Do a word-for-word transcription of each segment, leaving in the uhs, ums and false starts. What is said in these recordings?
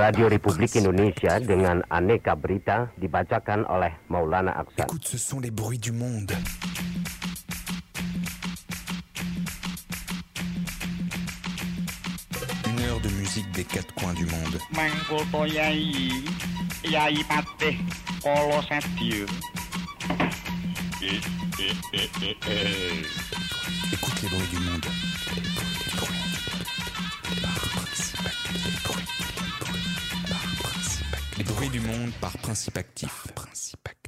Radio Republik Indonesia dengan aneka berita dibacakan oleh Maulana Aksan. Écoute, ce sont les bruits du monde. Une heure de musique des quatre coins du monde. Mangkulto Yai, Yai Patih, Kolo Sadio. Écoute les bruits du monde. Les bruits du monde par principe actif. Par principe actif.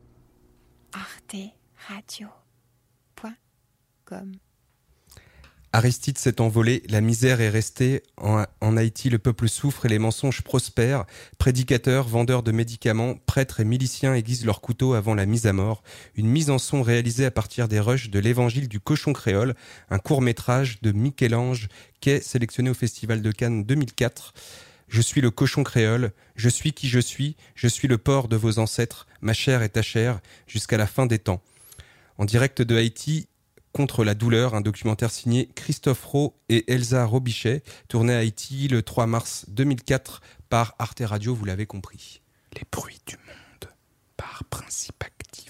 arte radio point com Aristide s'est envolé, la misère est restée. En, en Haïti, le peuple souffre et les mensonges prospèrent. Prédicateurs, vendeurs de médicaments, prêtres et miliciens aiguisent leurs couteaux avant la mise à mort. Une mise en son réalisée à partir des rushs de l'évangile du cochon créole, un court-métrage de Michel-Ange Quay sélectionné au Festival de Cannes deux mille quatre. Je suis le cochon créole, je suis qui je suis, je suis le porc de vos ancêtres, ma chair est ta chair, jusqu'à la fin des temps. En direct de Haïti, Contre la douleur, un documentaire signé Christophe Rowe et Elsa Robichet, tourné à Haïti le trois mars deux mille quatre par Arte Radio, vous l'avez compris. Les bruits du monde par principe actif.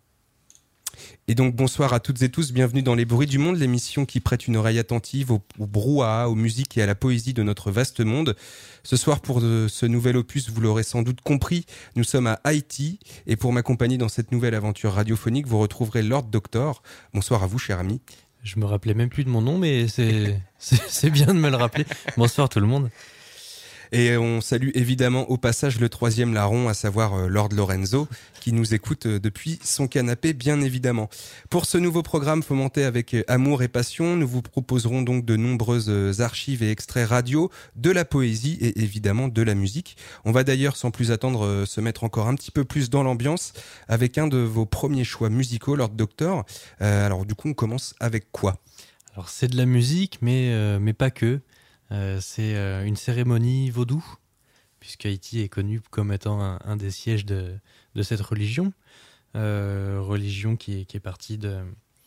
Et donc bonsoir à toutes et tous, bienvenue dans Les Bruits du Monde, l'émission qui prête une oreille attentive au, au brouhaha, aux musiques et à la poésie de notre vaste monde. Ce soir, pour de, ce nouvel opus, vous l'aurez sans doute compris, nous sommes à Haïti, et pour m'accompagner dans cette nouvelle aventure radiophonique, vous retrouverez Lord Doctor. Bonsoir à vous, cher ami. Je me rappelais même plus de mon nom, mais c'est, c'est, c'est bien de me le rappeler. Bonsoir tout le monde. Et on salue évidemment au passage le troisième larron, à savoir Lord Lorenzo, qui nous écoute depuis son canapé, bien évidemment. Pour ce nouveau programme fomenté avec amour et passion, nous vous proposerons donc de nombreuses archives et extraits radio, de la poésie et évidemment de la musique. On va d'ailleurs, sans plus attendre, se mettre encore un petit peu plus dans l'ambiance avec un de vos premiers choix musicaux, Lord Doctor. Euh, alors du coup, on commence avec quoi ? Alors c'est de la musique, mais, euh, mais pas que. Euh, c'est euh, une cérémonie vaudou, puisqu'Haïti est connu comme étant un, un des sièges de, de cette religion, euh, religion qui est, qui est partie de,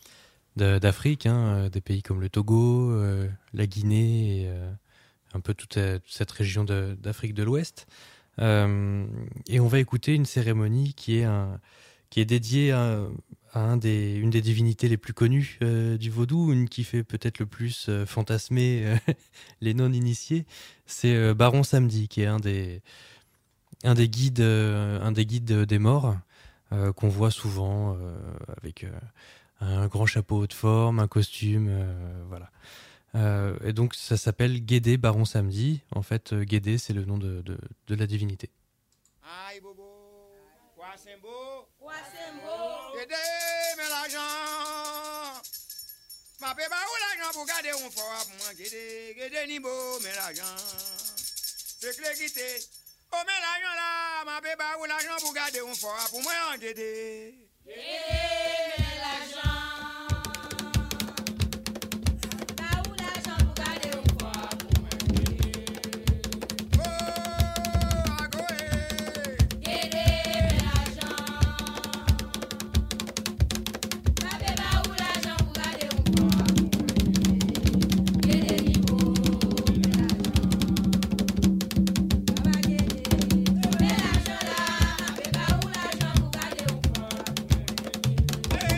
de, d'Afrique, hein, des pays comme le Togo, euh, la Guinée, et euh, un peu toute, toute cette région de, d'Afrique de l'Ouest. Euh, et on va écouter une cérémonie qui est, un, qui est dédiée à... à un des, une des divinités les plus connues euh, du vaudou, une qui fait peut-être le plus euh, fantasmer euh, les non-initiés, c'est euh, Baron Samedi, qui est un des, un des guides, euh, un des guides des morts, euh, qu'on voit souvent euh, avec euh, un grand chapeau haute forme, un costume, euh, voilà. Euh, et donc ça s'appelle Guédé Baron Samedi. En fait, euh, Guédé, c'est le nom de, de, de la divinité. Aïe bobo, quoi c'est beau, quoi c'est beau, Guédé, mais l'argent, ma péba ou l'argent pour garder un fort pour moi, Guédé, Guédé ni beau, mais l'argent, c'est clé quitter, oh mais l'argent là, ma péba ou l'argent pour garder un fort pour moi, Guédé, Guédé, mais l'argent. Hey!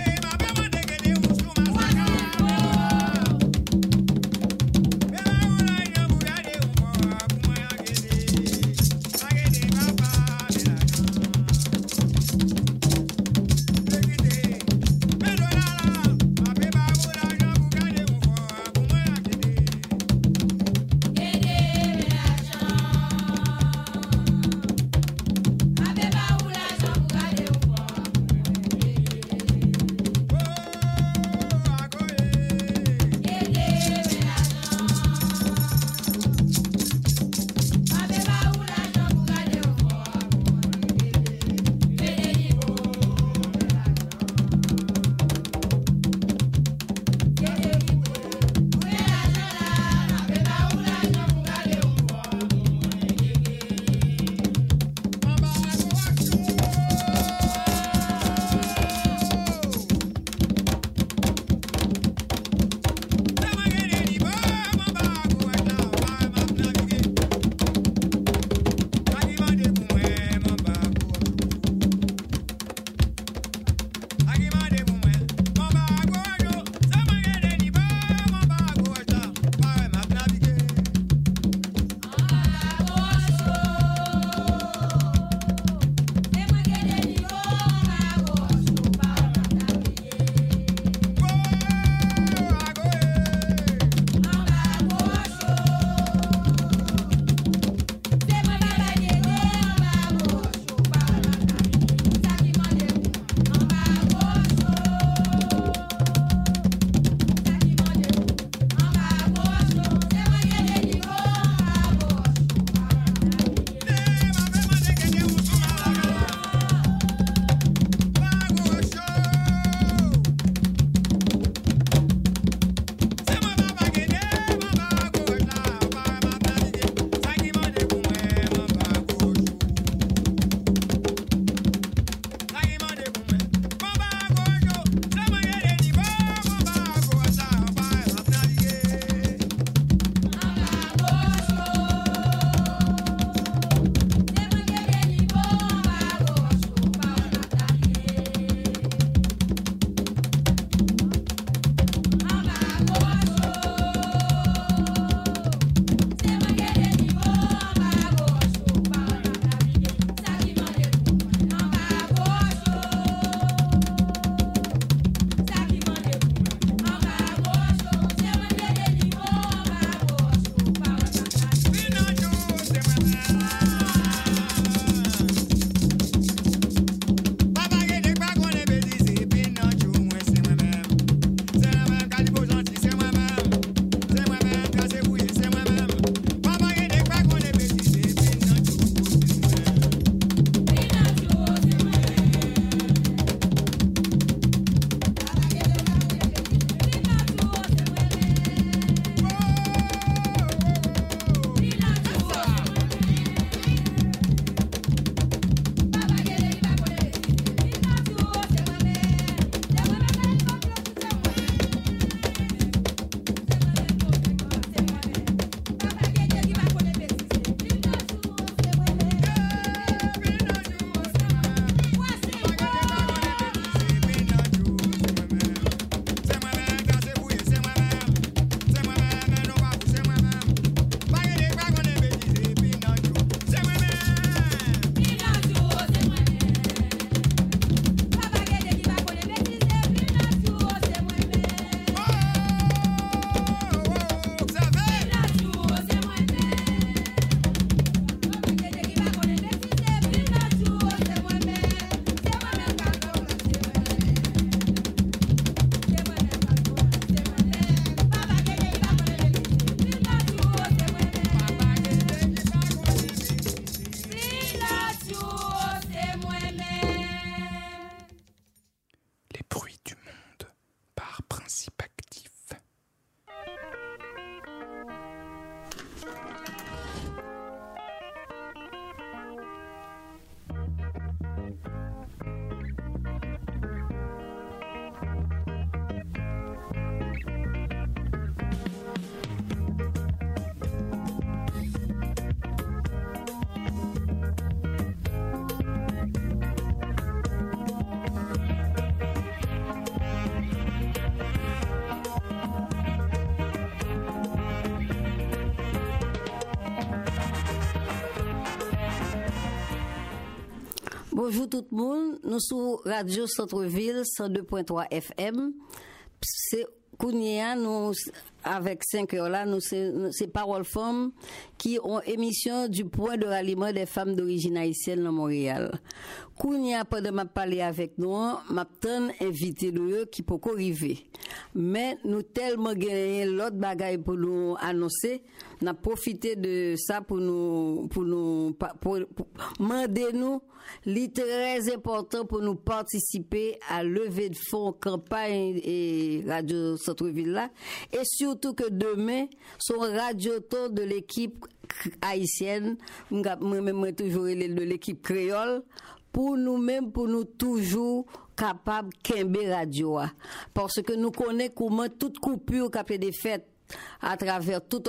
Bonjour tout le monde, nous sommes Radio Centre-Ville cent deux point trois F M. C'est Kounia, nous avec cinq heures là, nous c'est, c'est Parole Femmes qui ont émission du point de ralliement des femmes d'origine haïtienne dans Montréal. Kounia pendant m'a parler avec nous, m'a tant invité nous qui peut arriver. Mais nous tellement gagné l'autre bagaille pour nous annoncer, n'a profité de ça pour nous pour nous pour, pour demander nous li très important pour nous participer à lever de fonds campagne et Radio Centre-Ville là et surtout que demain son radioton de l'équipe haïtienne moi-même toujours de l'équipe créole pour nous-mêmes pour nous toujours capable kembe radio parce que nous connaissons comment toute coupure qu'a fait des fêtes à travers tout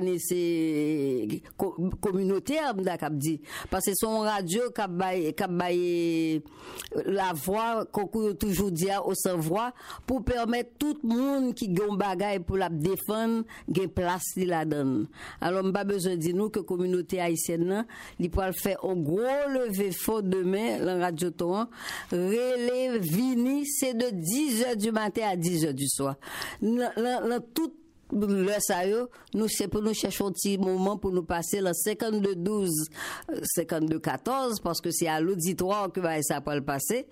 organisé communautaire m'dakap dit parce que son radio k'ap baye k'ap baye la voix qu'on toujours dit au sans voix pour permettre tout monde qui gon bagaille pour la défendre gen place li la donne alors m'pas besoin dire nous que communauté haïtienne là li pour faire un gros lever fort demain la radio ton relève vini c'est de dix heures du matin à dix heures du soir la tout le ça yo nous c'est pour nous chercher un petit moment pour nous passer le cinquante-deux douze cinquante-deux quatorze parce que c'est à l'auditoire que va ça pour le passer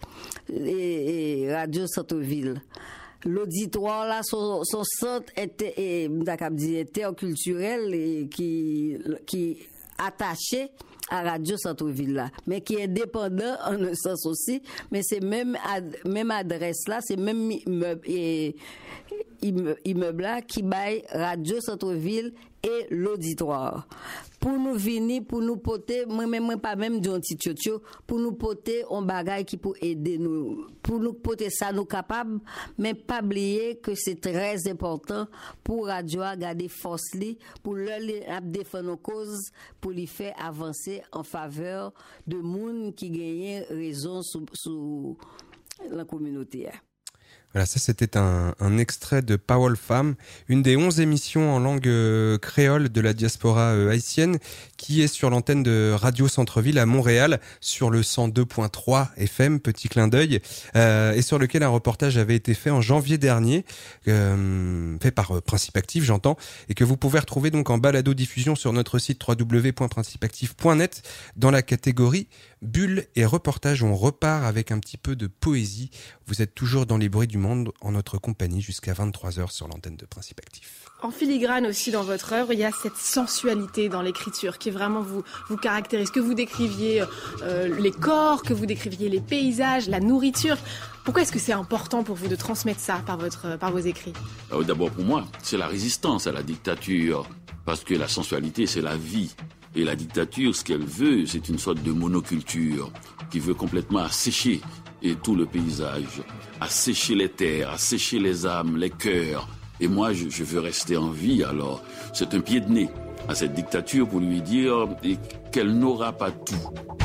et, et Radio Centre-Ville l'auditoire là son, son centre était interculturel et qui qui attaché à Radio Centre-Ville là mais qui est indépendant en un sens aussi mais c'est même ad, même adresse là c'est même immeuble et immeuble là qui baille Radio Centre-Ville et l'auditoire pour nous venir pour nous porter moi même moi pas même d'un petit tchotcho pour nous porter un bagage qui pour aider nous pour nous porter ça nous capable mais pas oublier que c'est très important pour radio garder force li pour leur défendre nos causes pour les faire avancer en faveur de monde qui gagne raison sous sous la communauté. Voilà, ça c'était un, un extrait de Parole Femmes, une des onze émissions en langue euh, créole de la diaspora euh, haïtienne qui est sur l'antenne de Radio Centre-Ville à Montréal sur le cent deux point trois F M, petit clin d'œil, euh, et sur lequel un reportage avait été fait en janvier dernier, euh, fait par euh, Principe Actif, j'entends, et que vous pouvez retrouver donc en balado-diffusion sur notre site w w w point principe actif point net dans la catégorie Bulles et reportages. On repart avec un petit peu de poésie. Vous êtes toujours dans les bruits du monde en notre compagnie jusqu'à vingt-trois heures sur l'antenne de Principe Actif. En filigrane aussi dans votre œuvre, il y a cette sensualité dans l'écriture qui vraiment vous, vous caractérise, que vous décriviez euh, les corps, que vous décriviez les paysages, la nourriture. Pourquoi est-ce que c'est important pour vous de transmettre ça par, votre, par vos écrits ? Alors, d'abord pour moi, c'est la résistance à la dictature, parce que la sensualité c'est la vie. Et la dictature, ce qu'elle veut, c'est une sorte de monoculture qui veut complètement assécher et tout le paysage, assécher les terres, assécher les âmes, les cœurs. Et moi, je, je veux rester en vie, alors c'est un pied de nez à cette dictature pour lui dire qu'elle n'aura pas tout.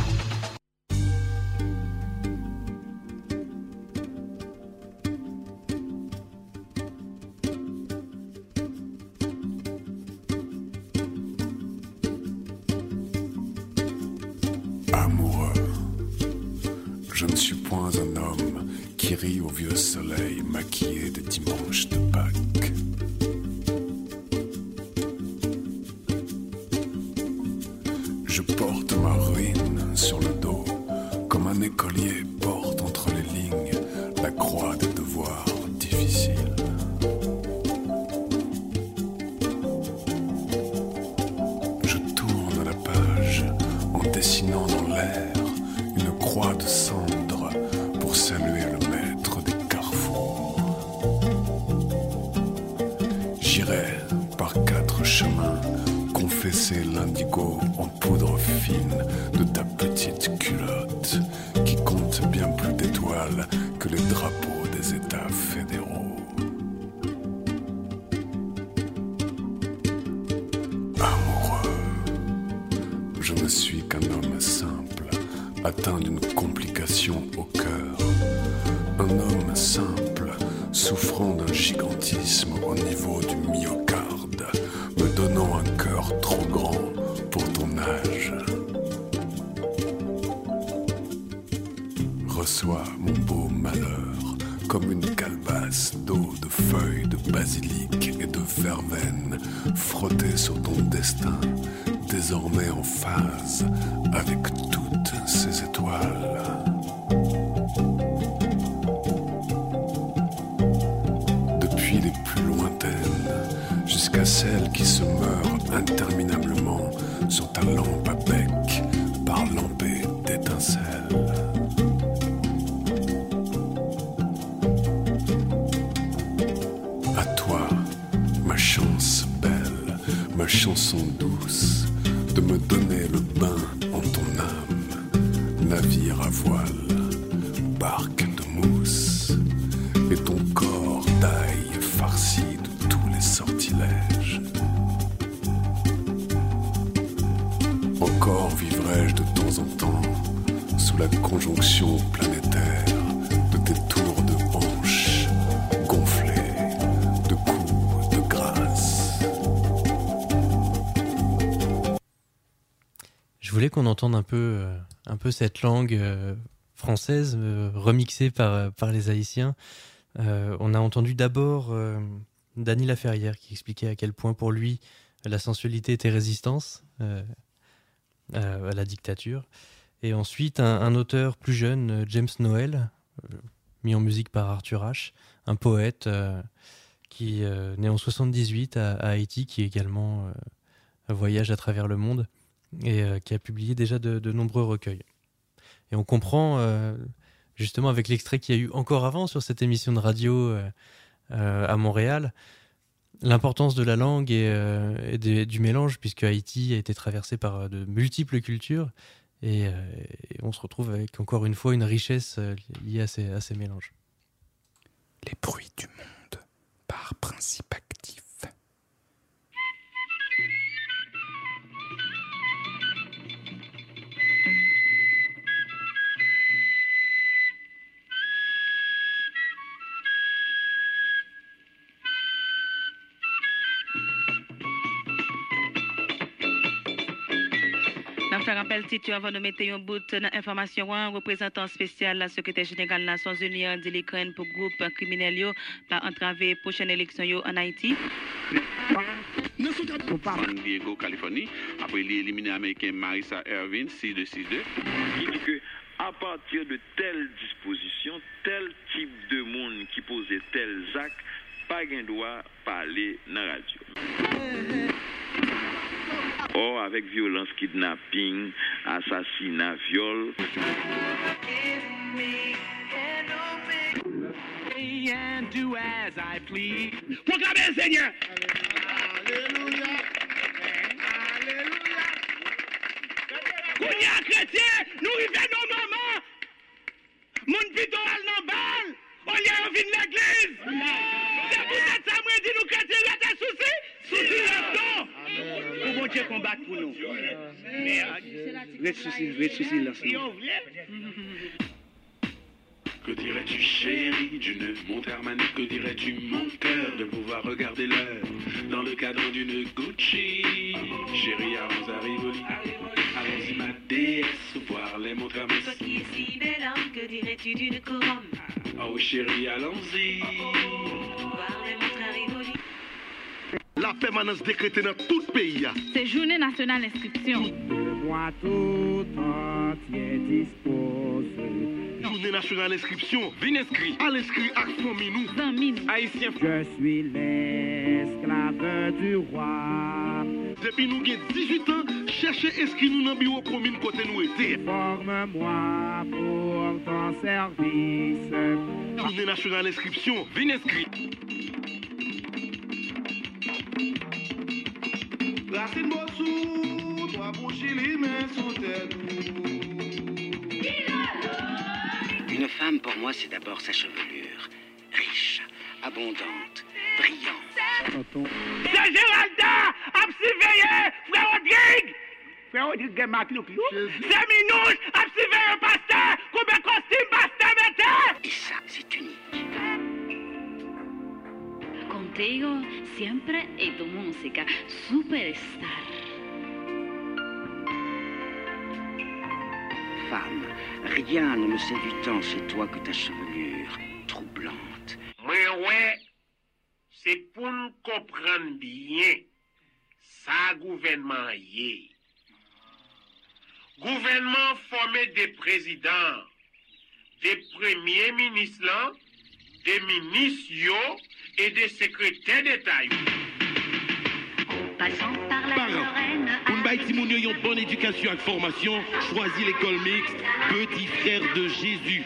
Je ne suis point un homme qui rit au vieux soleil maquillé de dimanche de Pâques. Je porte ma ruine sur le dos, comme un écolier porte entre les lignes la croix des devoirs difficiles. Je tourne la page en dessinant dans l'air une croix de cendre pour saluer le maître des carrefours. J'irai par quatre chemins confesser l'indigo en poudre fine de ta petite culotte qui compte bien plus d'étoiles que les drapeaux des États fédéraux. Amoureux, je ne suis qu'un homme simple, atteint d'une complication au cœur. Un homme simple, souffrant d'un gigantisme au niveau du myocarde, me donnant un cœur trop grand pour ton âge. reçois mon beau malheur comme une calebasse d'eau, de feuilles, de basilic et de verveine frottée sur ton destin, désormais en phase avec toutes ces étoiles. Depuis les plus lointaines jusqu'à celles qui se meurent interminablement sur ta lampe à bec parlempée d'étincelles. À toi, ma chance belle, ma chanson douce, de me donner le bain en ton âme, navire à voile, barque de mousse, et ton corps d'ail farci de tous les sortilèges. Encore vivrai-je de temps en temps sous la conjonction planétaire de tes tours de hanches gonflées de coups de grâce. Je voulais qu'on entende un peu, euh, un peu cette langue euh, française euh, remixée par, par les Haïtiens. Euh, on a entendu d'abord euh, Dany Laferrière qui expliquait à quel point pour lui la sensualité était résistance euh, à la dictature. Et ensuite un, un auteur plus jeune, James Noel, euh, mis en musique par Arthur H, un poète euh, qui euh, né en soixante-dix-huit à, à Haïti, qui également euh, voyage à travers le monde et euh, qui a publié déjà de, de nombreux recueils. Et on comprend euh, justement avec l'extrait qu'il y a eu encore avant sur cette émission de radio euh, euh, à Montréal, l'importance de la langue et, euh, et de, du mélange, puisque Haïti a été traversé par de multiples cultures et, euh, et on se retrouve avec encore une fois une richesse euh, liée à ces, à ces mélanges. Les bruits du monde par principe actif. Nous faire rappel titre avant de mettre un bout d'information un représentant spécial la secrétaire générale des Nations Unies dit l'Ukraine pour groupe criminel yo pas entraver prochaine élection yo en Haïti. San Diego, Californie, après l'éliminer américain Marissa Irvine six deux six deux. Qui dit que à partir de telle disposition, tel type de monde qui posait tel acte, pas gain droit parler dans la radio. Or, avec violence, kidnapping, assassinat, viol. And do as I please. Proclamez, Seigneur. Alléluia. Alléluia. Kounia chrétien, nous vivons nos mamans. Mon pito al nan bal. On y a envie de l'église. C'est pour ça que moi dit nous chrétiens, il y a des soucis. Soucis là-dedans. Pour bon Dieu combattre pour nous. Mais soucis, soucis là. Que dirais-tu, chérie, d'une montre Armani? Que dirais-tu, mon cœur, de pouvoir regarder l'heure dans le cadre d'une Gucci? Chérie, allons à Rivoli. Allons-y, ma déesse, voir les montres Hermès. Toi qui es si belle homme, que dirais-tu d'une couronne? Oh, chérie, allons-y. Voir les montres à Rivoli. La permanence décrétée dans tout le pays. C'est journée nationale d'inscription. Moi tout entier disposé. Journée nationale d'inscription. Vin inscrit. À l'inscrit à Fominou. Haïtien. Je suis l'esclave du roi. Depuis nous avons dix-huit ans, cherchez inscrit nous dans le bureau commune côté nous était. Forme-moi pour ton service. Journée nationale d'inscription. Vin inscrit. Racine Bossou, toi pour Chili, mais sous tête. Une femme, pour moi, c'est d'abord sa chevelure. Riche, abondante, brillante. C'est Géralda, absurveillé, frère Rodrigue. Frère Rodrigue, Marc Loup. C'est Minouche, absurveillé, pasteur. Combien de costumes, pasteur, mettez? Et ça, c'est unique. Contigo siempre y tu música, superstar. femme. Rien ne me séduit tant chez toi que ta chevelure troublante. Mais ouais, c'est pour nous comprendre bien ça gouvernement y est. Gouvernement formé des présidents, des premiers ministres, là, des ministres yo, et des secrétaires d'État. Passant par la Lorraine. Pour nous bâtir une bonne éducation et formation, choisis l'école mixte, petit frère de Jésus.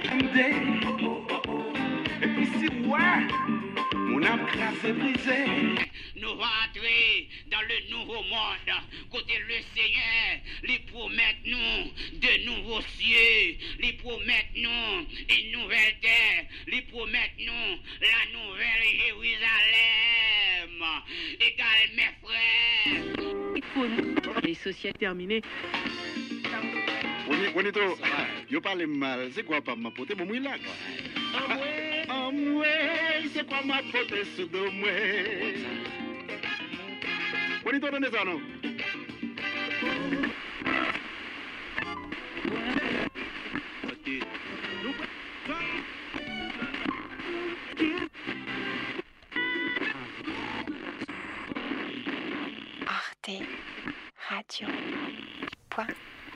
Et puis si ouais, mon âme crassée brisée. Nous rentrer dans le nouveau monde, côté le Seigneur, les promettre nous de nouveaux cieux, les promettre nous une nouvelle terre, les promettre nous la nouvelle Jérusalem. Égal mes frères. Les sociétés terminées. Bonito, yo parle mal, c'est quoi pas ma pote, mon mouillac? Ah ouais, ah ouais, c'est quoi ma pote, c'est de moi? Bonito, donnez ça, non? Arte Radio. Point.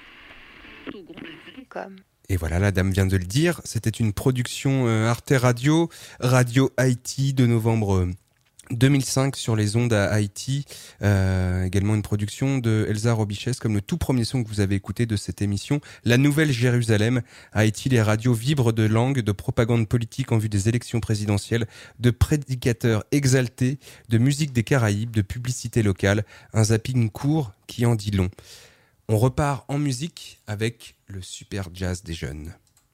Comme. Et voilà, la dame vient de le dire, c'était une production euh, Arte Radio, Radio Haïti de novembre euh, deux mille cinq sur les ondes à Haïti, euh, également une production de Elsa Robiches, comme le tout premier son que vous avez écouté de cette émission, La Nouvelle Jérusalem. À Haïti, les radios vibrent de langue, de propagande politique en vue des élections présidentielles, de prédicateurs exaltés, de musique des Caraïbes, de publicité locale, un zapping court qui en dit long. On repart en musique avec le super jazz des jeunes.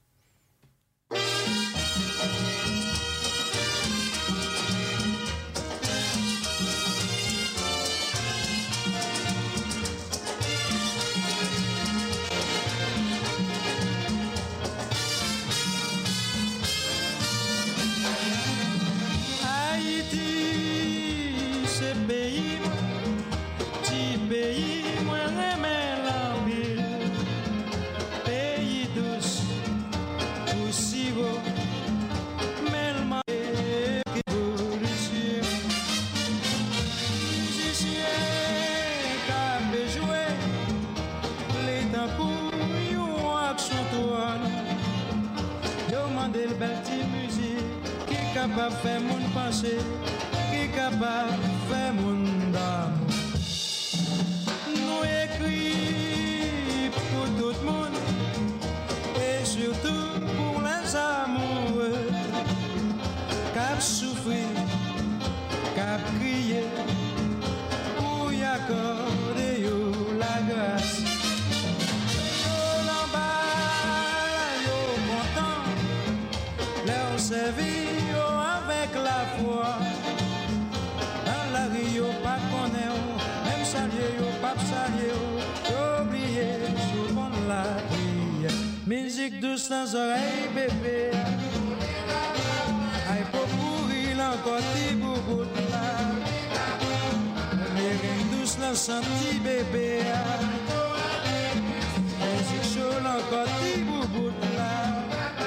Haïti, c'est pays, petit pays, moi j'aime la ville. Pays douce, aussi beau, mais le mal est évolution. Musicien, qui jouer, les temps pour une action toile. Demandez le bel petit musique, qui est capable de faire mon penser, qui est capable de faire mon d'amour. Nous écrit pour tout le monde et surtout pour les amoureux qui souffrir, qui crier pour y accorder la grâce. Yo l'en bas, yo content, leur servir yo avec la foi. Dans la rue yo pas connaît, même saluer yo pas saluer, yo oublier souvent la prière. Musique douce sans oreille bébé, aïe pour pourrir l'encore ti boubou là. Musique douce dans senti bébé, musique chaud l'encore ti boubou là.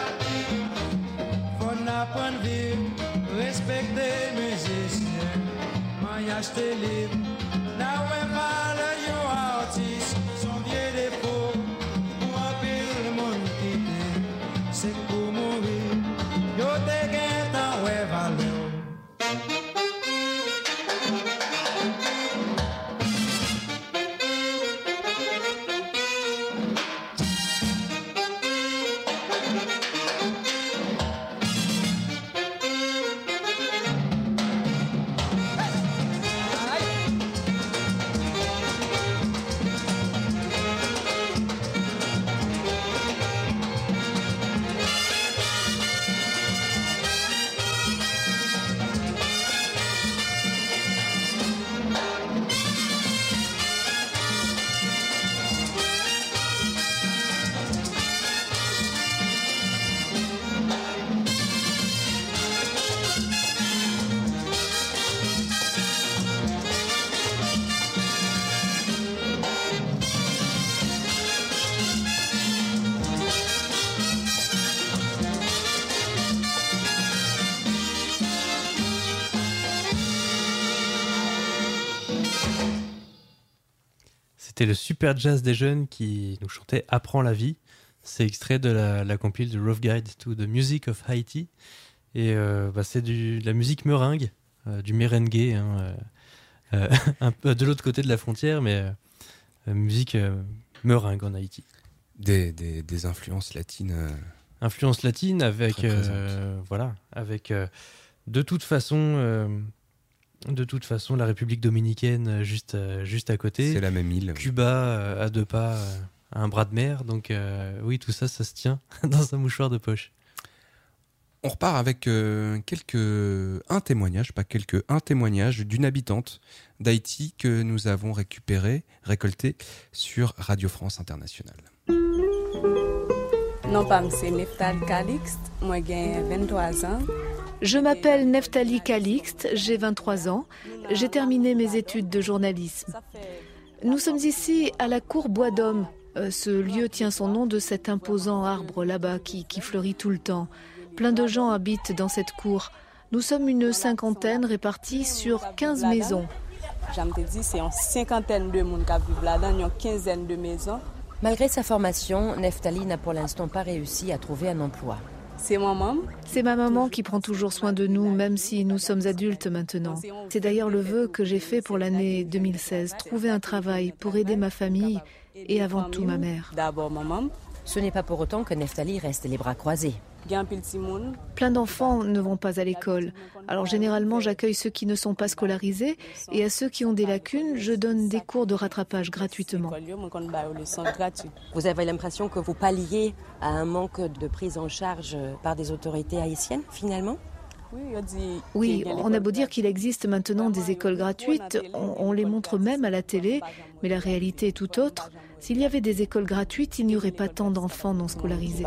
Faut apprendre vivre, respecter les musiciens, mariage télé. Now we valeur yo artiste, son vieux défaut, pour appeler le monde quitté, c'est pour mourir, yo te gagne tant ouais valeur. Hey! c'était le super jazz des jeunes qui nous chantait Apprends la vie. C'est extrait de la, la compile de Rough Guide to the Music of Haiti. Et euh, bah, c'est du, de la musique meringue, euh, du merengue, hein, euh, euh, un peu de l'autre côté de la frontière, mais euh, musique euh, meringue en Haïti. Des, des, des influences latines. Euh... Influences latines avec, euh, voilà, avec euh, de toute façon, euh, de toute façon, la République dominicaine juste, euh, juste à côté. C'est la même île. Cuba euh, à deux pas, euh, à un bras de mer. Donc euh, oui, tout ça, ça se tient dans un mouchoir de poche. On repart avec euh, quelques, un témoignage, pas quelques, un témoignage d'une habitante d'Haïti que nous avons récupéré, récolté sur Radio France Internationale. Non, pas c'est Neftali Calixte, moi j'ai vingt-trois ans. Je m'appelle Neftali Calixte, j'ai vingt-trois ans. J'ai terminé mes études de journalisme. Nous sommes ici à la cour Bois d'Homme. Euh, ce lieu tient son nom de cet imposant arbre là-bas qui, qui fleurit tout le temps. Plein de gens habitent dans cette cour. Nous sommes une cinquantaine répartis sur quinze maisons. J'aime te dire, c'est une cinquantaine de monde qui vivent là-dedans, il y a une quinzaine de maisons. Malgré sa formation, Neftali n'a pour l'instant pas réussi à trouver un emploi. C'est maman. C'est ma maman qui prend toujours soin de nous, même si nous sommes adultes maintenant. C'est d'ailleurs le vœu que j'ai fait pour l'année deux mille seize, trouver un travail pour aider ma famille et avant tout ma mère. D'abord maman. Ce n'est pas pour autant que Neftali reste les bras croisés. Plein d'enfants ne vont pas à l'école. Alors généralement, j'accueille ceux qui ne sont pas scolarisés et à ceux qui ont des lacunes, je donne des cours de rattrapage gratuitement. Vous avez l'impression que vous palliez à un manque de prise en charge par des autorités haïtiennes, finalement ? Oui, on a beau dire qu'il existe maintenant des écoles gratuites, on, on les montre même à la télé, mais la réalité est tout autre. S'il y avait des écoles gratuites, il n'y aurait pas tant d'enfants non scolarisés.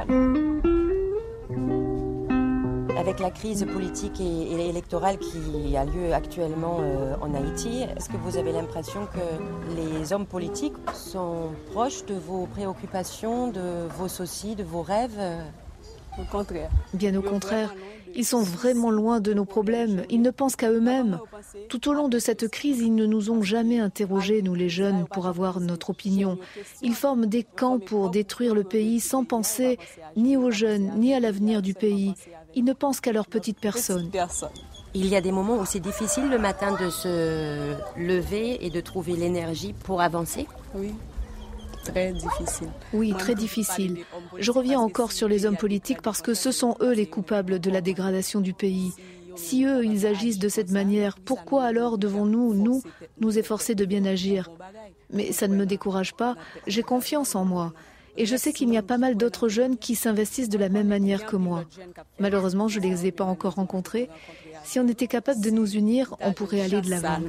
Avec la crise politique et, et électorale qui a lieu actuellement euh, en Haïti, est-ce que vous avez l'impression que les hommes politiques sont proches de vos préoccupations, de vos soucis, de vos rêves ? Au contraire. Bien au contraire. Ils sont vraiment loin de nos problèmes. Ils ne pensent qu'à eux-mêmes. Tout au long de cette crise, ils ne nous ont jamais interrogés, nous les jeunes, pour avoir notre opinion. Ils forment des camps pour détruire le pays sans penser ni aux jeunes, ni à l'avenir du pays. Ils ne pensent qu'à leur petite personne. Il y a des moments où c'est difficile le matin de se lever et de trouver l'énergie pour avancer ? Oui. Très difficile. Oui, très difficile. Je reviens encore sur les hommes politiques parce que ce sont eux les coupables de la dégradation du pays. Si eux, ils agissent de cette manière, pourquoi alors devons-nous, nous, nous efforcer de bien agir ? Mais ça ne me décourage pas, j'ai confiance en moi. Et je sais qu'il y a pas mal d'autres jeunes qui s'investissent de la même manière que moi. Malheureusement, je ne les ai pas encore rencontrés. Si on était capable de nous unir, on pourrait aller de l'avant.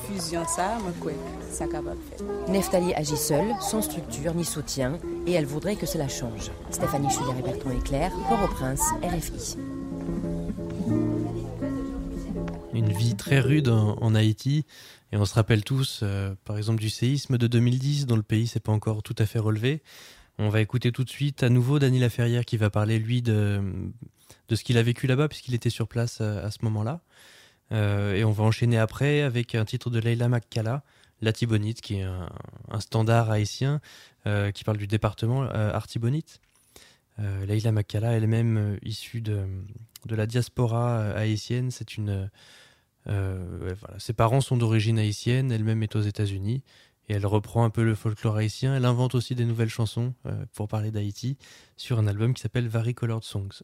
Neftali agit seule, sans structure ni soutien, et elle voudrait que cela change. Stéphanie Choulier-Berton est Claire, Port-au-Prince, R F I. Une vie très rude en, en Haïti, et on se rappelle tous, euh, par exemple, du séisme de deux mille dix, dont le pays ne s'est pas encore tout à fait relevé. On va écouter tout de suite à nouveau Dany Laferrière qui va parler, lui, de, de ce qu'il a vécu là-bas, puisqu'il était sur place à, à ce moment-là. Euh, et on va enchaîner après avec un titre de Leila Makkala, L'Artibonite, qui est un, un standard haïtien euh, qui parle du département euh, Artibonite. Euh, Leila Makkala, elle-même euh, issue de, de la diaspora euh, haïtienne, c'est une, euh, voilà, ses parents sont d'origine haïtienne, elle-même est aux États-Unis. Et elle reprend un peu le folklore haïtien. Elle invente aussi des nouvelles chansons euh, pour parler d'Haïti sur un album qui s'appelle Varicolored Songs.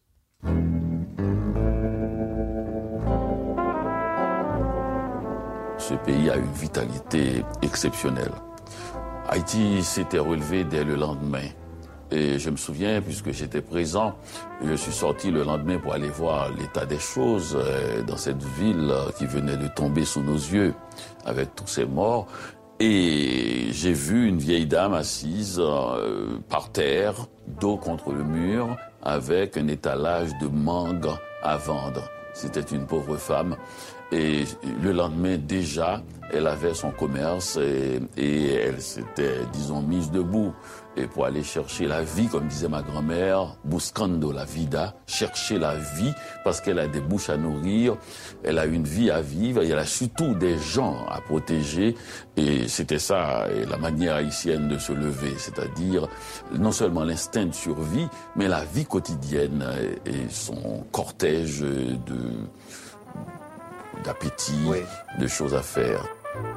Ce pays a une vitalité exceptionnelle. Haïti s'était relevé dès le lendemain. Et je me souviens, puisque j'étais présent, je suis sorti le lendemain pour aller voir l'état des choses euh, dans cette ville euh, qui venait de tomber sous nos yeux avec tous ces morts. Et j'ai vu une vieille dame assise euh, par terre, dos contre le mur, avec un étalage de mangue à vendre. C'était une pauvre femme. Et le lendemain, déjà, elle avait son commerce et, et elle s'était, disons, mise debout. et pour aller chercher la vie, comme disait ma grand-mère, buscando la vida, chercher la vie parce qu'elle a des bouches à nourrir, elle a une vie à vivre, et elle a surtout des gens à protéger, et c'était ça et la manière haïtienne de se lever, c'est-à-dire non seulement l'instinct de survie, mais la vie quotidienne et, et son cortège de, d'appétit, oui. de choses à faire.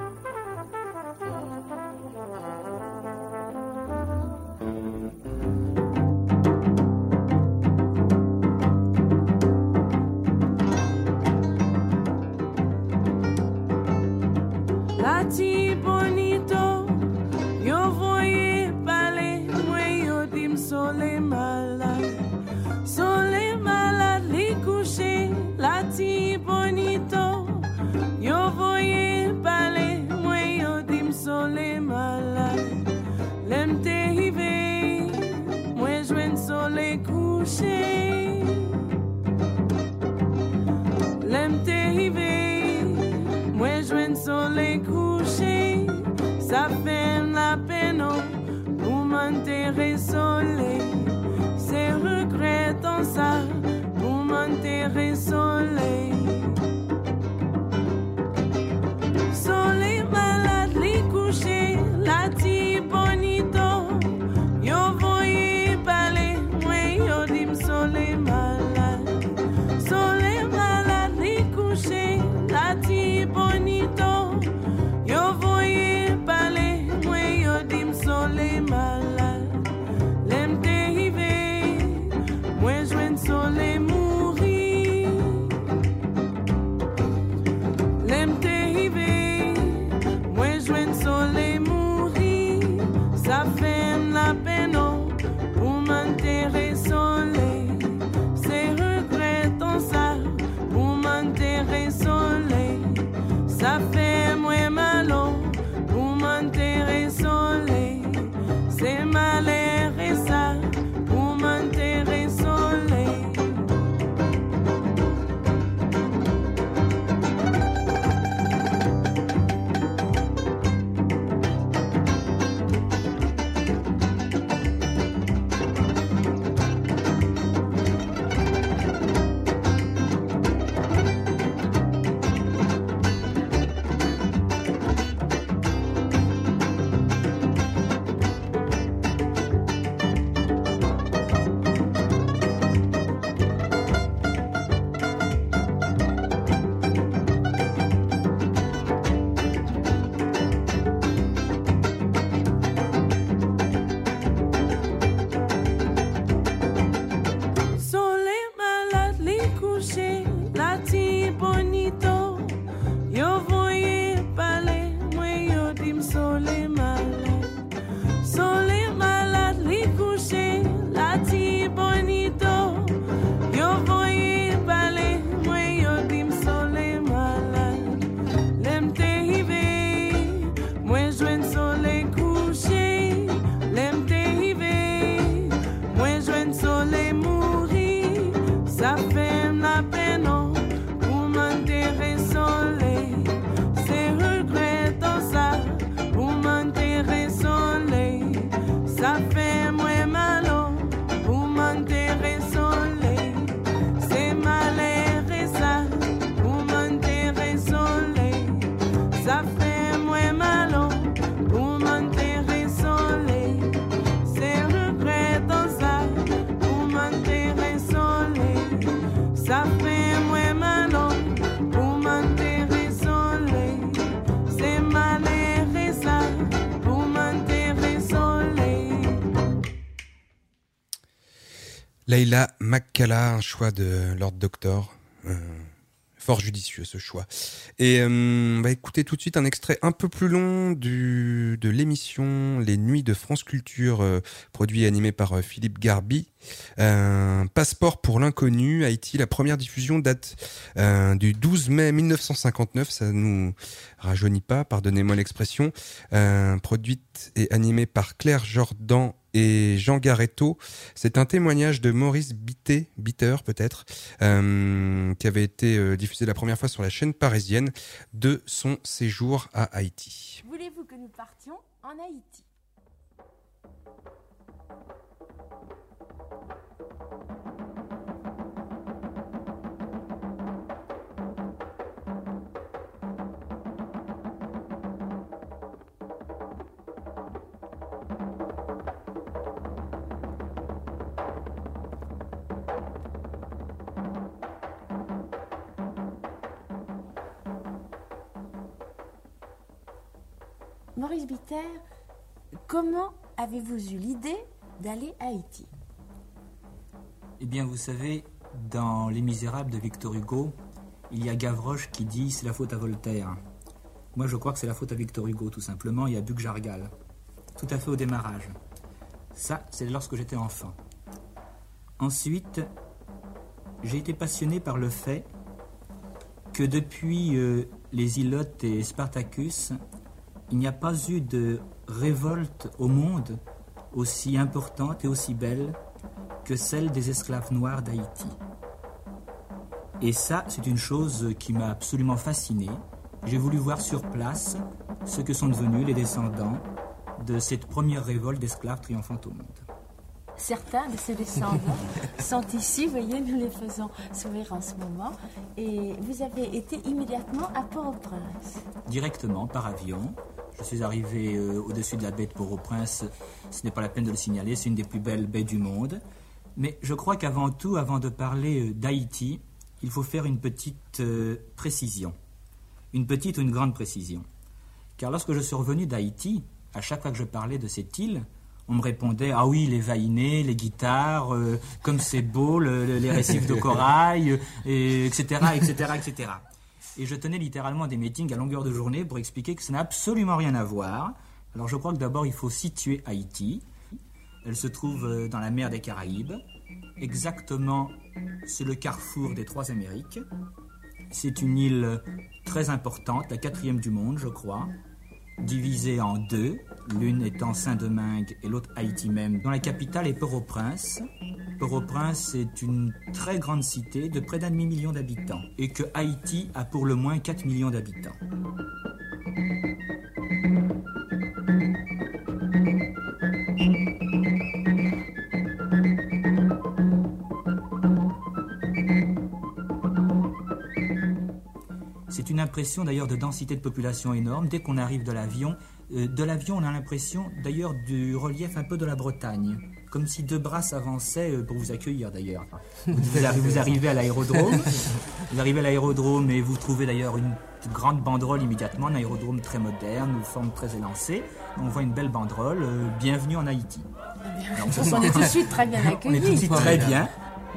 Leila McCalla, un choix de Lord Doctor. Euh, fort judicieux ce choix. Et euh, on va écouter tout de suite un extrait un peu plus long du, de l'émission Les Nuits de France Culture, euh, produit et animé par euh, Philippe Garbi. Euh, Passeport pour l'inconnu, Haïti. La première diffusion date euh, du douze mai mille neuf cent cinquante-neuf. Ça nous rajeunit pas, pardonnez-moi l'expression. Euh, produite et animée par Claire Jordan et Jean Garetto. C'est un témoignage de Maurice Bitté, Bitter peut-être, euh, qui avait été euh, diffusé la première fois sur la chaîne parisienne de son séjour à Haïti. Voulez-vous que nous partions en Haïti ? Maurice Bitter, comment avez-vous eu l'idée d'aller à Haïti? Eh bien, vous savez, dans Les Misérables de Victor Hugo, il y a Gavroche qui dit « c'est la faute à Voltaire ». Moi, je crois que c'est la faute à Victor Hugo, tout simplement, et à Buck Jargal. Tout à fait au démarrage. Ça, c'est lorsque j'étais enfant. Ensuite, j'ai été passionné par le fait que depuis euh, les Ilotes et Spartacus, il n'y a pas eu de révolte au monde aussi importante et aussi belle que celle des esclaves noirs d'Haïti. Et ça, c'est une chose qui m'a absolument fasciné. J'ai voulu voir sur place ce que sont devenus les descendants de cette première révolte d'esclaves triomphant au monde. Certains de ces descendants sont ici, vous voyez, nous les faisons sourire en ce moment. Et vous avez été immédiatement à Port-au-Prince. Directement, par avion. Je suis arrivé euh, au-dessus de la baie de Port-au-Prince. Ce n'est pas la peine de le signaler, c'est une des plus belles baies du monde. Mais je crois qu'avant tout, avant de parler euh, d'Haïti, il faut faire une petite euh, précision. Une petite ou une grande précision. Car lorsque je suis revenu d'Haïti, à chaque fois que je parlais de cette île, on me répondait « Ah oui, les vaïnés, les guitares, euh, comme c'est beau, le, le, les récifs de corail, euh, et, etc., etc., et cetera » Et je tenais littéralement des meetings à longueur de journée pour expliquer que ça n'a absolument rien à voir. Alors je crois que d'abord il faut situer Haïti. Elle se trouve dans la mer des Caraïbes. Exactement, c'est le carrefour des trois Amériques. C'est une île très importante, la quatrième du monde, je crois, divisée en deux, l'une étant Saint-Domingue et l'autre Haïti même, dont la capitale est Port-au-Prince. Port-au-Prince est une très grande cité de près d'un demi-million d'habitants, et que Haïti a pour le moins quatre millions d'habitants. C'est une impression d'ailleurs de densité de population énorme. Dès qu'on arrive de l'avion, euh, de l'avion on a l'impression d'ailleurs du relief un peu de la Bretagne, comme si deux bras s'avançaient euh, pour vous accueillir d'ailleurs. Vous, arrivez, vous arrivez à l'aérodrome, vous arrivez à l'aérodrome et vous trouvez d'ailleurs une grande banderole immédiatement, un aérodrome très moderne, une forme très élancée. On voit une belle banderole, euh, bienvenue en Haïti. Alors, on, on est tout de suite très bien accueillis. On est tout de suite très bien.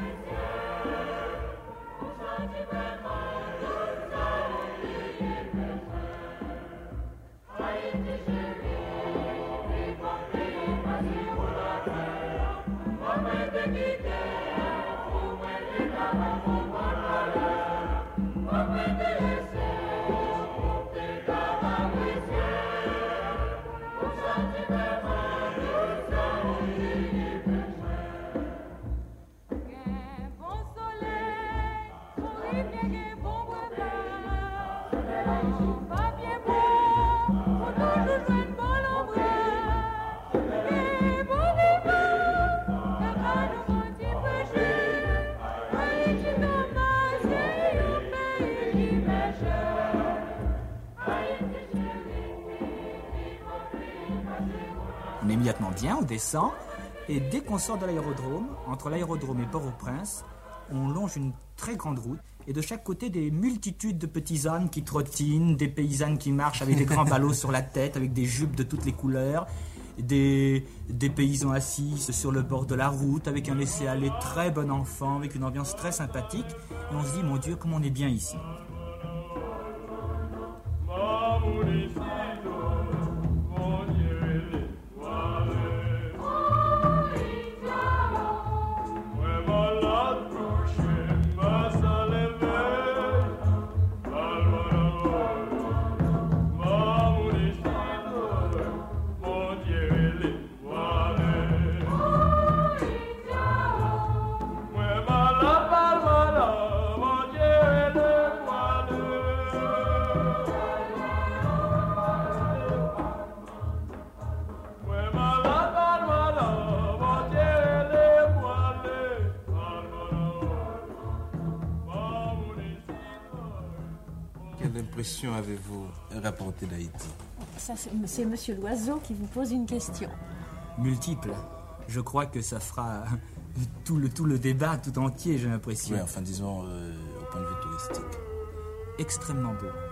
On est immédiatement bien, on descend, et dès qu'on sort de l'aérodrome, entre l'aérodrome et Port-au-Prince, on longe une très grande route, et de chaque côté des multitudes de petits ânes qui trottinent, des paysannes qui marchent avec des grands ballots sur la tête, avec des jupes de toutes les couleurs, des, des paysans assis sur le bord de la route, avec un laisser-aller très bon enfant, avec une ambiance très sympathique, et on se dit, mon Dieu, comme on est bien ici. Quelle impression avez-vous rapporté d'Haïti? Ça, c'est Monsieur Loiseau qui vous pose une question. Multiple. Je crois que ça fera tout le, tout le débat tout entier, j'ai l'impression. Oui, enfin disons euh, au point de vue touristique. Extrêmement beau.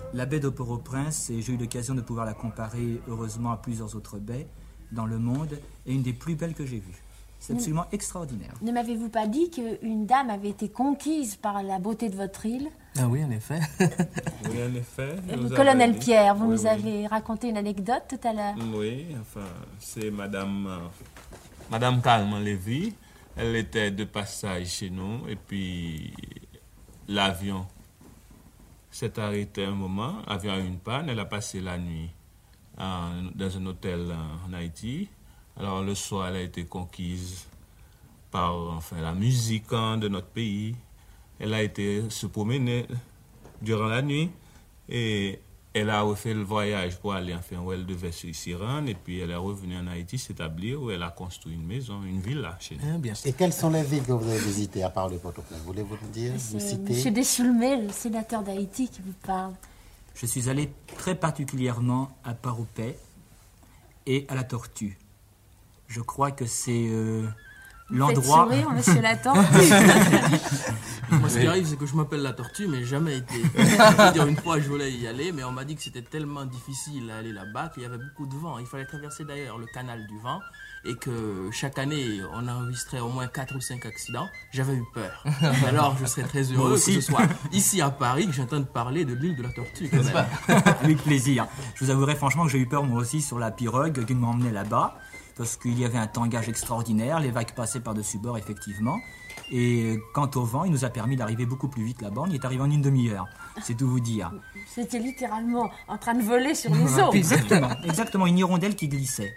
La baie de Port-au-Prince, et j'ai eu l'occasion de pouvoir la comparer heureusement à plusieurs autres baies dans le monde, est une des plus belles que j'ai vues. C'est absolument ne, extraordinaire. Ne m'avez-vous pas dit qu'une dame avait été conquise par la beauté de votre île? Ah oui, en effet. Oui, en effet. Le colonel Pierre, vous oui, nous oui. avez raconté une anecdote tout à l'heure. Oui, enfin, c'est Madame, euh, Madame Carmen Lévy. Elle était de passage chez nous et puis l'avion s'est arrêté un moment. L'avion a eu une panne. Elle a passé la nuit en, dans un hôtel en Haïti. Alors le soir, elle a été conquise par enfin, la musique hein, de notre pays. Elle a été se promener durant la nuit et elle a refait le voyage pour aller enfin où elle devait s'y rendre et puis elle est revenue en Haïti s'établir où elle a construit une maison, une villa chez nous. Ah, bien. Et quelles sont les villes que vous avez visitées à part le Port-au-Prince? Voulez-vous nous dire, nous C'est citer? Monsieur Dessoulmé, le sénateur d'Haïti, qui vous parle. Je suis allé très particulièrement à Paropais et à la Tortue. Je crois que c'est euh, l'endroit... Faites sourire, monsieur la Tortue. Moi, ce qui arrive, c'est que je m'appelle la Tortue, mais jamais été. Je veux dire, une fois, je voulais y aller, mais on m'a dit que c'était tellement difficile à aller là-bas qu'il y avait beaucoup de vent. Il fallait traverser d'ailleurs le canal du vent et que chaque année, on enregistrait au moins quatre ou cinq accidents. J'avais eu peur. Alors, je serais très heureux que ce soit ici à Paris que j'entende parler de l'île de la Tortue. Quand même. Avec plaisir. Je vous avouerai franchement que j'ai eu peur moi aussi sur la pirogue qui m'emmenait là-bas. Parce qu'il y avait un tangage extraordinaire, les vagues passaient par-dessus bord, effectivement. Et quant au vent, il nous a permis d'arriver beaucoup plus vite là-bas. On y est arrivé en une demi-heure, c'est tout vous dire. C'était littéralement en train de voler sur les eaux. Exactement, exactement, une hirondelle qui glissait.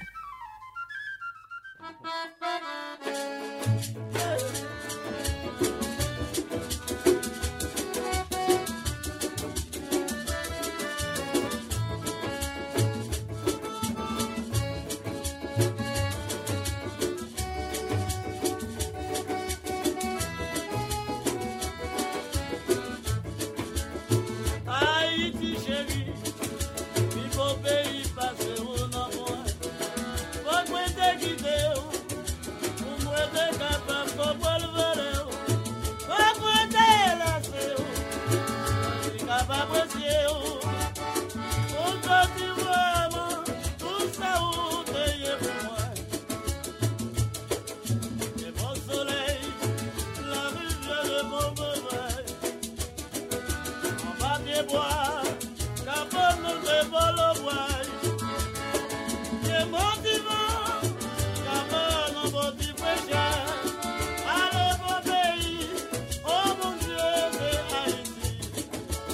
Haïti chérie, il faut pays passer au nord. Faut que t'aies quitté, pour moi t'es capable de voir le voler. Faut que t'aies laissé, t'es capable de apprécier. On te dit vraiment, tout ça où t'es pour moi. Les beaux soleils, la rivière de mon besoin. On va des bois, capable de voler au bois. Des motivants, capable de motiver. Allez, mon pays, oh mon Dieu, c'est Haïti.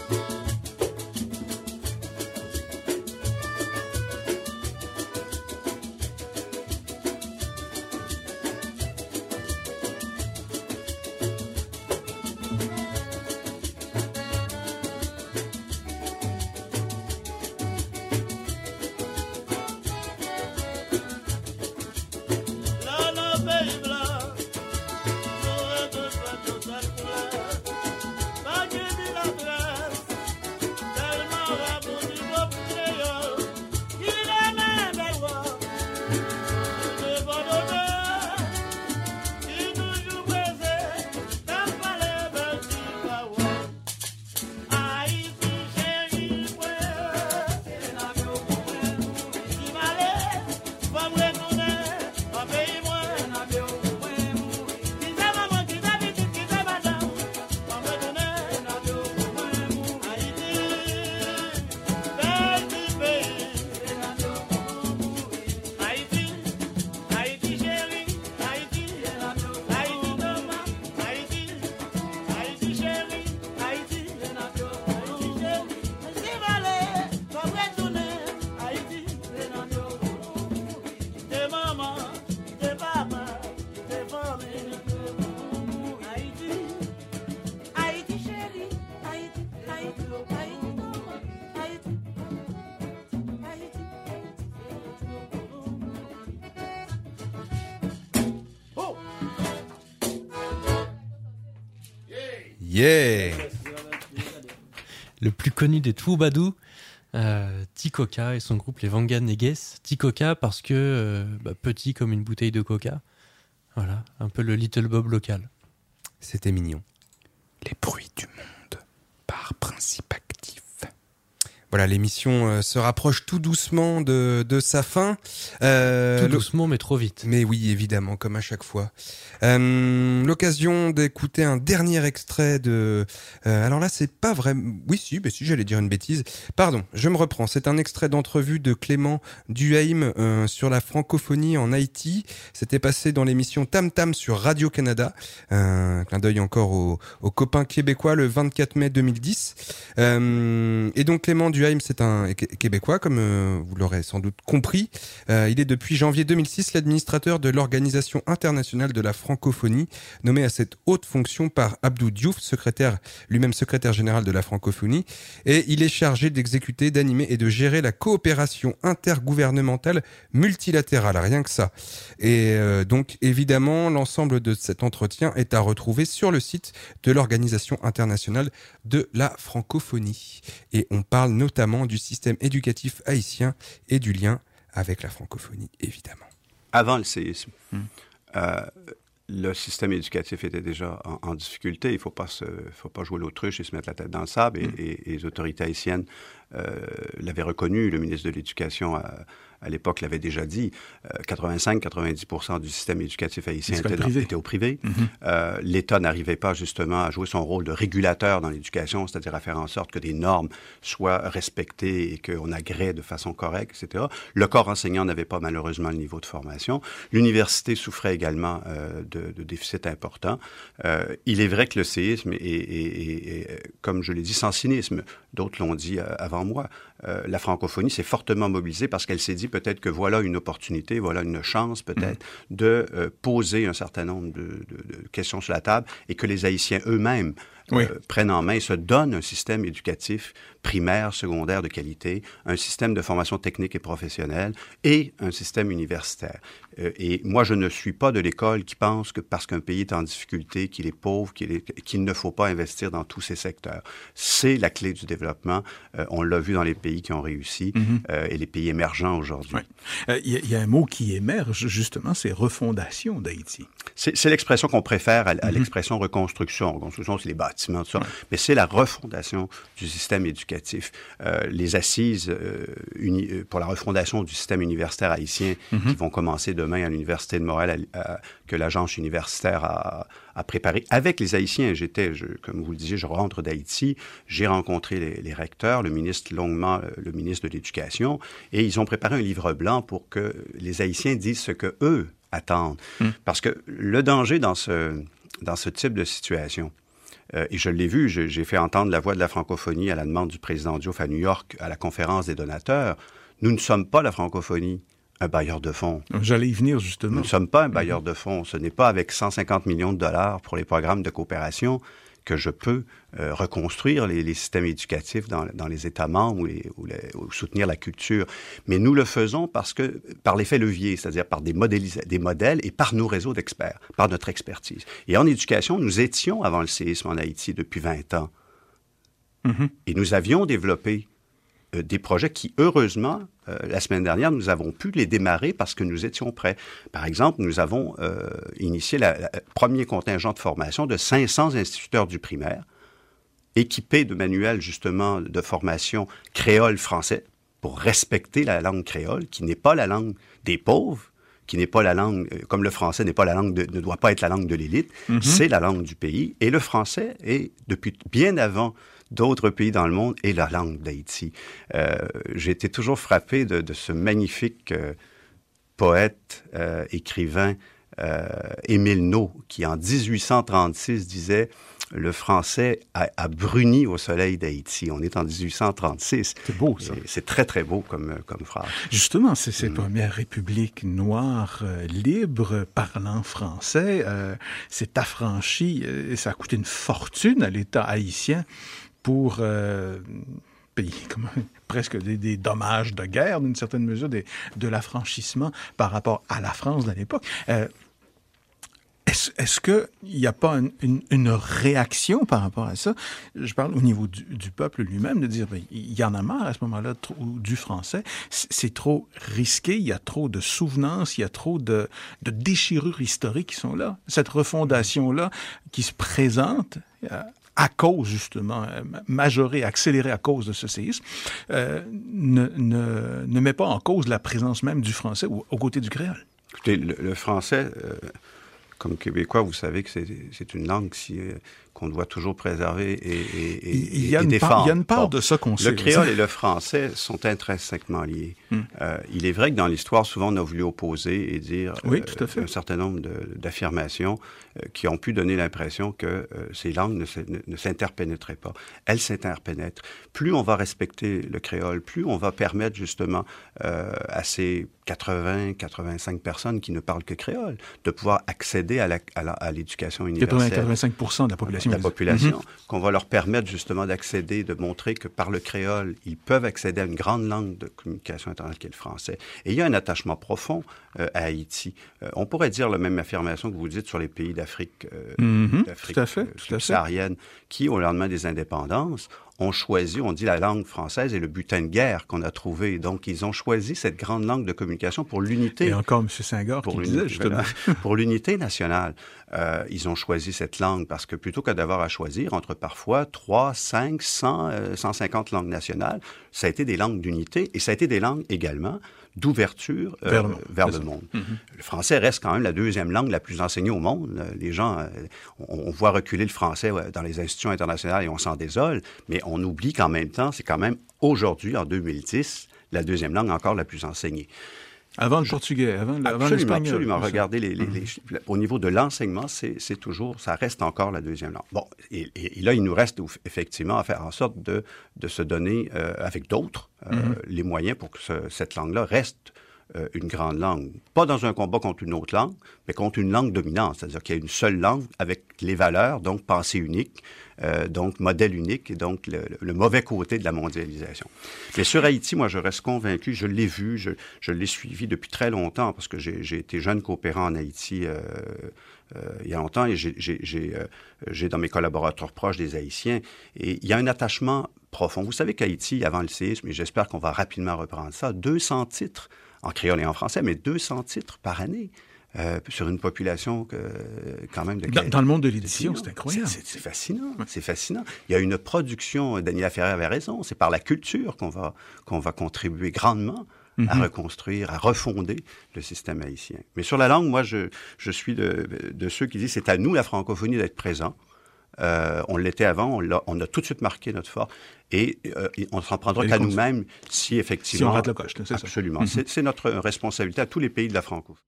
Là, nos pays blancs, nous de faire toute cette couleur. Pas que dit la grâce, tellement raboudi vos prières. Il est même belle voix, de bon honneur, qui toujours baisé, dans pas les belles petits Haïti chérie, frère, c'est la vie au bout. Si malais, va me retourner. Yeah! Le plus connu des Troubadous, euh, Tikoka et son groupe les Vanga Neges. Tikoka parce que euh, bah, petit comme une bouteille de coca. Voilà, un peu le Little Bob local. C'était mignon. Les bruits du monde par Principe Actif. Voilà, l'émission euh, se rapproche tout doucement de, de sa fin. Euh, tout doucement, mais trop vite. Mais oui, évidemment, comme à chaque fois. Euh, l'occasion d'écouter un dernier extrait de... Euh, alors là, c'est pas vrai... Oui, si, bah si, j'allais dire une bêtise. Pardon, je me reprends. C'est un extrait d'entrevue de Clément Duhaime euh, sur la francophonie en Haïti. C'était passé dans l'émission Tam Tam sur Radio-Canada. Un clin d'œil encore aux, aux copains québécois le vingt-quatre mai deux mille dix. Euh, et donc, Clément Duhaime, c'est un Québécois, comme euh, vous l'aurez sans doute compris. Euh, il est depuis janvier deux mille six l'administrateur de l'Organisation internationale de la francophonie, nommé à cette haute fonction par Abdou Diouf, secrétaire, lui-même secrétaire général de la francophonie. Et il est chargé d'exécuter, d'animer et de gérer la coopération intergouvernementale multilatérale, rien que ça. Et euh, donc, évidemment, l'ensemble de cet entretien est à retrouver sur le site de l'Organisation internationale de la francophonie. Et on parle notamment du système éducatif haïtien et du lien avec la francophonie, évidemment. Avant le séisme, hum. euh, le système éducatif était déjà en, en difficulté. Il ne faut pas, se, faut pas jouer l'autruche et se mettre la tête dans le sable. Et, hum. et, et les autorités haïtiennes euh, l'avaient reconnu. Le ministre de l'Éducation a, à l'époque, l'avait déjà dit, euh, quatre-vingt-cinq à quatre-vingt-dix pour cent du système éducatif haïtien était, dans, était au privé. Mm-hmm. Euh, L'État n'arrivait pas justement à jouer son rôle de régulateur dans l'éducation, c'est-à-dire à faire en sorte que des normes soient respectées et qu'on agrée de façon correcte, et cetera. Le corps enseignant n'avait pas malheureusement le niveau de formation. L'université souffrait également euh, de, de déficits importants. Euh, il est vrai que le séisme est, est, est, est comme je l'ai dit, sans cynisme. D'autres l'ont dit euh, avant moi. Euh, la francophonie s'est fortement mobilisée parce qu'elle s'est dit peut-être que voilà une opportunité, voilà une chance peut-être mmh. de euh, poser un certain nombre de, de, de questions sur la table et que les Haïtiens eux-mêmes oui. euh, prennent en main et se donnent un système éducatif primaire, secondaire de qualité, un système de formation technique et professionnelle et un système universitaire. Euh, et moi, je ne suis pas de l'école qui pense que parce qu'un pays est en difficulté, qu'il est pauvre, qu'il, est, qu'il ne faut pas investir dans tous ces secteurs. C'est la clé du développement. Euh, on l'a vu dans les pays qui ont réussi mm-hmm. euh, et les pays émergents aujourd'hui. Il ouais. euh, y, y a un mot qui émerge, justement, c'est refondation d'Haïti. C'est, c'est l'expression qu'on préfère à, à mm-hmm. l'expression reconstruction. Reconstruction, c'est les bâtiments, tout ça. Ouais. Mais c'est la refondation du système éducatif. Euh, les assises euh, uni, pour la refondation du système universitaire haïtien mm-hmm. qui vont commencer demain à l'Université de Montréal, à, à, que l'agence universitaire a, a préparé avec les Haïtiens. J'étais, je, comme vous le disiez, je rentre d'Haïti, j'ai rencontré les, les recteurs, le ministre longuement, le ministre de l'Éducation, et ils ont préparé un livre blanc pour que les Haïtiens disent ce que eux attendent. Mm. Parce que le danger dans ce, dans ce type de situation, Euh, et je l'ai vu, je, j'ai fait entendre la voix de la francophonie à la demande du président Diouf à New York, à la conférence des donateurs. Nous ne sommes pas la francophonie, un bailleur de fonds. J'allais y venir, justement. Nous ne sommes pas un bailleur de fonds. Ce n'est pas avec cent cinquante millions de dollars pour les programmes de coopération que je peux euh, reconstruire les, les systèmes éducatifs dans, dans les États membres ou, les, ou, les, ou soutenir la culture. Mais nous le faisons parce que, par l'effet levier, c'est-à-dire par des, modélis- des modèles et par nos réseaux d'experts, par notre expertise. Et en éducation, nous étions avant le séisme en Haïti depuis vingt ans. Mm-hmm. Et nous avions développé euh, des projets qui, heureusement, euh, la semaine dernière, nous avons pu les démarrer parce que nous étions prêts. Par exemple, nous avons euh, initié le premier contingent de formation de cinq cents instituteurs du primaire, équipés de manuels, justement, de formation créole-français pour respecter la langue créole, qui n'est pas la langue des pauvres, qui n'est pas la langue, comme le français n'est pas la langue de, ne doit pas être la langue de l'élite, mm-hmm. c'est la langue du pays. Et le français est, depuis bien avant d'autres pays dans le monde, est la langue d'Haïti. Euh, j'ai été toujours frappé de, de ce magnifique euh, poète, euh, écrivain, euh, Émile Naud, qui en dix-huit cent trente-six disait « Le français a, a bruni au soleil d'Haïti ». On est en dix-huit cent trente-six. C'est beau, ça. Et c'est très, très beau comme, comme phrase. Justement, c'est cette mmh. première république noire, euh, libre, parlant français, euh, s'est affranchie, euh, et ça a coûté une fortune à l'État haïtien pour euh, payer comme, presque des, des dommages de guerre, d'une certaine mesure, des, de l'affranchissement par rapport à la France de l'époque. Euh, Est-ce, est-ce qu'il n'y a pas une, une, une réaction par rapport à ça? Je parle au niveau du, du peuple lui-même, de dire, ben, il y en a marre à ce moment-là trop, du français. C'est, c'est trop risqué, il y a trop de souvenances, il y a trop de, de déchirures historiques qui sont là. Cette refondation-là qui se présente à cause, justement, euh, majorée, accélérée à cause de ce séisme, euh, ne, ne, ne met pas en cause la présence même du français au, aux côtés du créole. Écoutez, le, le français, euh, comme Québécois, vous savez que c'est, c'est une langue si, euh, qu'on doit toujours préserver et, et, et, il y a et une défendre. Part, il y a une part bon, de ça qu'on le sait. Le créole et le français sont intrinsèquement liés. Hmm. Euh, il est vrai que dans l'histoire, souvent, on a voulu opposer et dire oui, tout à fait. Euh, un certain nombre de, d'affirmations euh, qui ont pu donner l'impression que euh, ces langues ne, ne, ne s'interpénétraient pas. Elles s'interpénètrent. Plus on va respecter le créole, plus on va permettre justement euh, à ces quatre-vingts à quatre-vingt-cinq personnes qui ne parlent que créole de pouvoir accéder à, la, à, la, à l'éducation universelle. quatre-vingts à quatre-vingt-cinq pour cent de la population. De la population, mm-hmm. qu'on va leur permettre justement d'accéder, de montrer que par le créole, ils peuvent accéder à une grande langue de communication internationale qui est le français. Et il y a un attachement profond euh, à Haïti. Euh, on pourrait dire la même affirmation que vous dites sur les pays d'Afrique, euh, mm-hmm. d'Afrique tout à fait, euh, tout subsaharienne, qui, au lendemain des indépendances, ont choisi, on dit la langue française est le butin de guerre qu'on a trouvé. Donc, ils ont choisi cette grande langue de communication pour l'unité. Et encore M. Senghor qui disait, justement. Pour l'unité nationale. Euh, ils ont choisi cette langue parce que plutôt que d'avoir à choisir entre parfois trois, cinq, cent, cent cinquante langues nationales, ça a été des langues d'unité et ça a été des langues également d'ouverture euh, vers le monde. Vers le, monde. Mm-hmm. Le français reste quand même la deuxième langue la plus enseignée au monde. Les gens, euh, on, on voit reculer le français dans les institutions internationales et on s'en désole, mais on oublie qu'en même temps, c'est quand même aujourd'hui, en deux mille dix, la deuxième langue encore la plus enseignée. Avant le portugais, avant, absolument, avant l'espagnol. Absolument. Regardez, les, les, les, les, au niveau de l'enseignement, c'est, c'est toujours, ça reste encore la deuxième langue. Bon, et, et, et là, il nous reste effectivement à faire en sorte de, de se donner, euh, avec d'autres, euh, mm-hmm. les moyens pour que ce, cette langue-là reste euh, une grande langue. Pas dans un combat contre une autre langue, mais contre une langue dominante, c'est-à-dire qu'il y a une seule langue avec les valeurs, donc pensée unique, Euh, donc modèle unique et donc le, le mauvais côté de la mondialisation. Mais sur Haïti, moi, je reste convaincu, je l'ai vu, je, je l'ai suivi depuis très longtemps parce que j'ai, j'ai été jeune coopérant en Haïti euh, euh, il y a longtemps et j'ai, j'ai, j'ai, euh, j'ai dans mes collaborateurs proches des Haïtiens et il y a un attachement profond. Vous savez qu'Haïti, avant le séisme, et j'espère qu'on va rapidement reprendre ça, deux cents titres en créole et en français, mais deux cents titres par année. Euh, sur une population que, quand même... De dans, dans le monde de l'édition, c'est incroyable. C'est, c'est, c'est fascinant, ouais. c'est fascinant. Il y a une production, Daniela Ferrer avait raison, c'est par la culture qu'on va, qu'on va contribuer grandement mm-hmm. à reconstruire, à refonder le système haïtien. Mais sur la langue, moi, je, je suis de, de ceux qui disent c'est à nous, la francophonie, d'être présents. Euh, on l'était avant, on, l'a, on a tout de suite marqué notre fort. Et euh, on s'en prendra qu'à nous-mêmes si effectivement... Si on rate le coche, c'est absolument. ça. Mm-hmm. C'est, c'est notre responsabilité à tous les pays de la francophonie.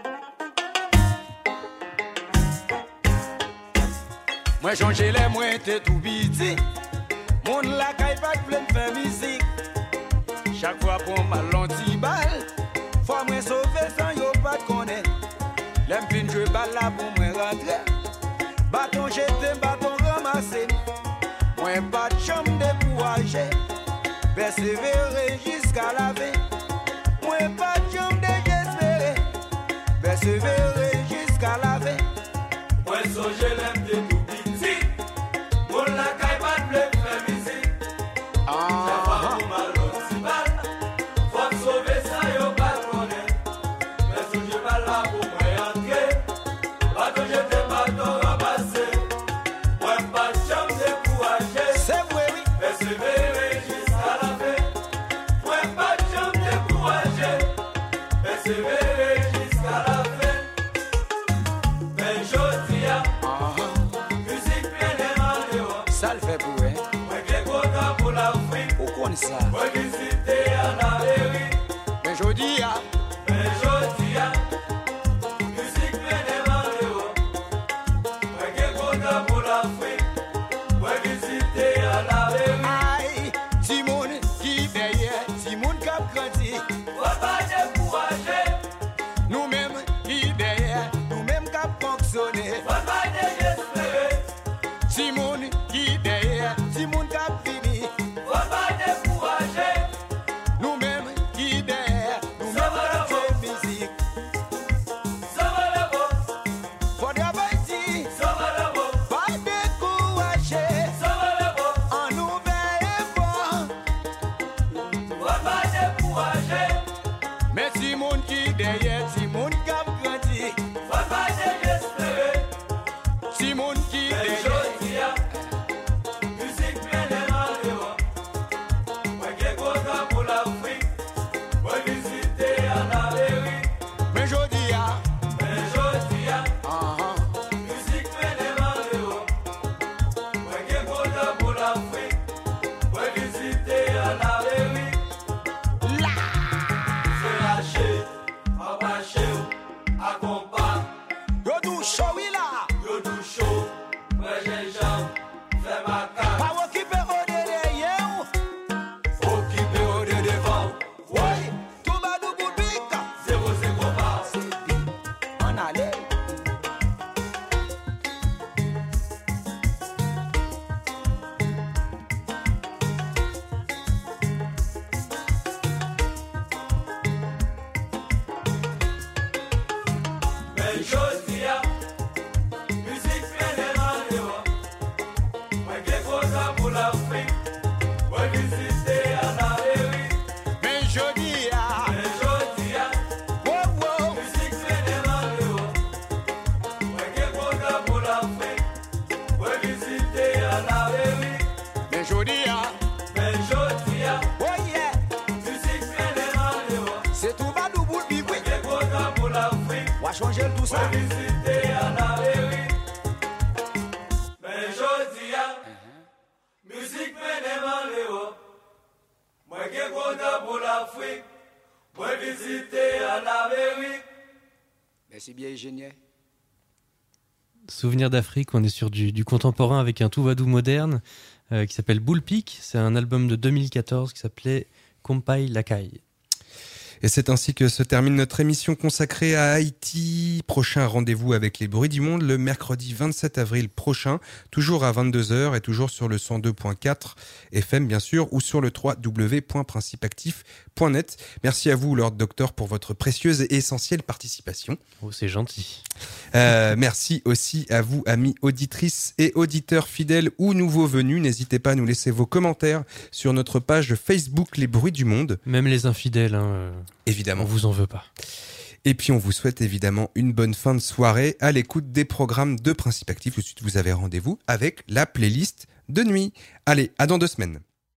Moi changé les moi t'es tout biti. Mon la caille pas plein faire musique. Chaque fois pour mal l'anti balle. Faut moi sauver sans yo pas connaître. L'aime fin jouer balle là pour moi rentrer. Bâton jeté, bâton ramassé. Moi pas de chambre découragé. Persévérer jusqu'à la fin. Moi pas de chambre désespéré. Persévérer jusqu'à la fin. Moi songer l'aime de tout. Ça. Mais je dis à mais je dis à musique Vénémaléo Reggae Kota pour l'Afrique ouais visiter à la rue aïe Simone qui derrière Simone cap grandi faut pas décourager nous-mêmes qui derrière nous-mêmes cap fonctionner faut pas désespérer Simone qui derrière Simone cap fini faut pas décourager Merci bien, ingénieur. Souvenir d'Afrique, on est sur du, du contemporain avec un Toubadou moderne euh, qui s'appelle Bullpick. C'est un album de deux mille quatorze qui s'appelait Kompai Lakai. Et c'est ainsi que se termine notre émission consacrée à Haïti. Prochain rendez-vous avec les bruits du monde le mercredi vingt-sept avril prochain, toujours à vingt-deux heures et toujours sur le cent deux point quatre F M bien sûr, ou sur le w w w point principe actif point net. Merci à vous, Lord Doctor, pour votre précieuse et essentielle participation. Oh, c'est gentil. Euh, merci aussi à vous, amis auditrices et auditeurs fidèles ou nouveaux venus. N'hésitez pas à nous laisser vos commentaires sur notre page Facebook Les Bruits du Monde. Même les infidèles, hein, évidemment. On vous en veut pas. Et puis on vous souhaite évidemment une bonne fin de soirée à l'écoute des programmes de Principe Actif. Tout de suite, vous avez rendez-vous avec la playlist de nuit. Allez, à dans deux semaines.